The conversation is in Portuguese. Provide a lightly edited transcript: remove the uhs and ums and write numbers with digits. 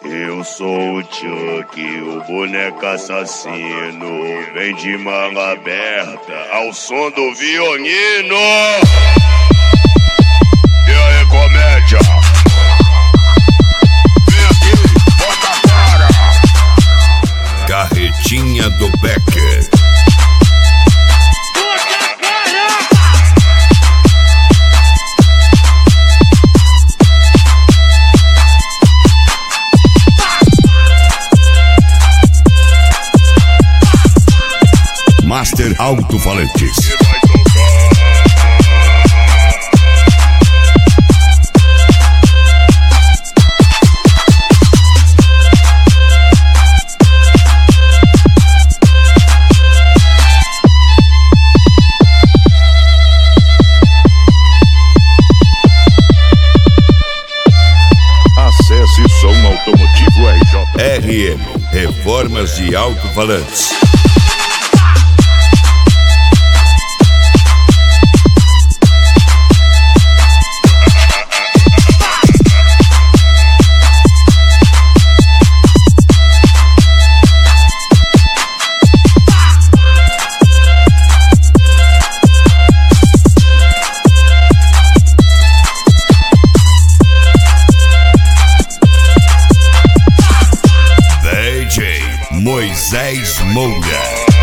Eu sou o Chuck, o boneco assassino. Vem de manga aberta ao som do violino. E aí, comédia? Vem aqui, bota a cara. Carretinha do Becker. Master Alto-Falantes. Acesse Som Automotivo RJ. RM, Reformas de Alto-Falantes. DJ Moisés Moura.